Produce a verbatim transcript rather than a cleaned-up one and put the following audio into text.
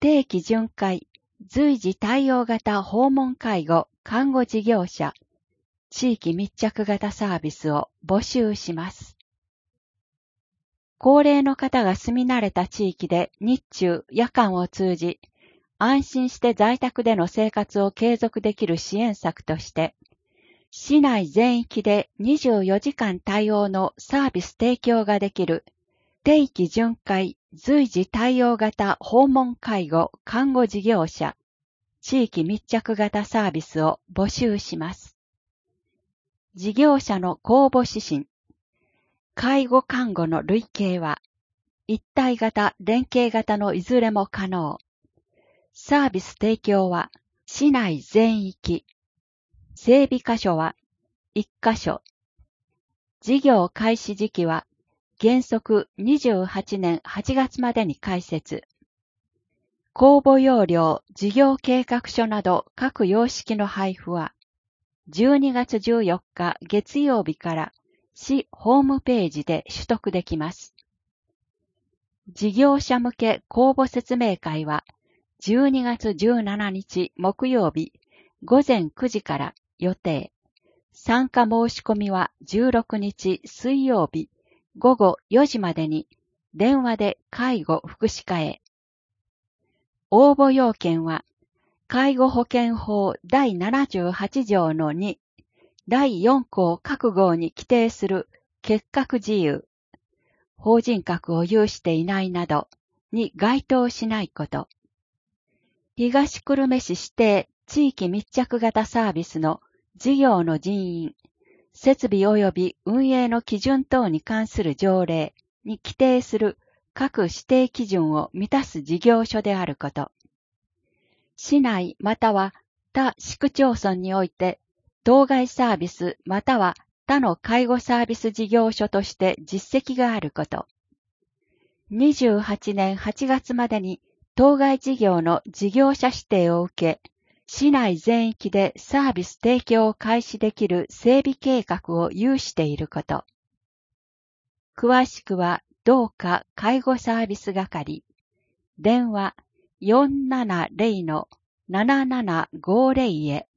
定期巡回、随時対応型訪問介護、看護事業者、地域密着型サービスを募集します。高齢の方が住み慣れた地域で日中、夜間を通じ、安心して在宅での生活を継続できる支援策として、市内全域でにじゅうよじかん対応のサービス提供ができる定期巡回随時対応型訪問介護看護事業者地域密着型サービスを募集します。事業者の公募指針。介護看護の類型は一体型連携型のいずれも可能。サービス提供は市内全域。整備箇所はいっかしょ。事業開始時期は原則にじゅうはちねんはちがつまでに開設。公募要領、事業計画書など各様式の配布はじゅうにがつじゅうよっか月曜日から市ホームページで取得できます。事業者向け公募説明会はじゅうにがつじゅうしちにち木曜日ごぜんくじから予定。参加申し込みはじゅうろくにち水曜日ごごよじまでに電話で介護福祉課へ。応募要件は介護保険法だいななじゅうはちじょうのにだいよんこう各号に規定する結核自由、法人格を有していないなどに該当しないこと。東久留米市指定地域密着型サービスの事業の人員、設備及び運営の基準等に関する条例に規定する各指定基準を満たす事業所であること。市内または他市区町村において、当該サービスまたは他の介護サービス事業所として実績があること。にじゅうはちねんはちがつまでに当該事業の事業者指定を受け、市内全域でサービス提供を開始できる整備計画を有していること。詳しくは同課介護サービス係、電話 よんななゼロのななななごゼロ へ。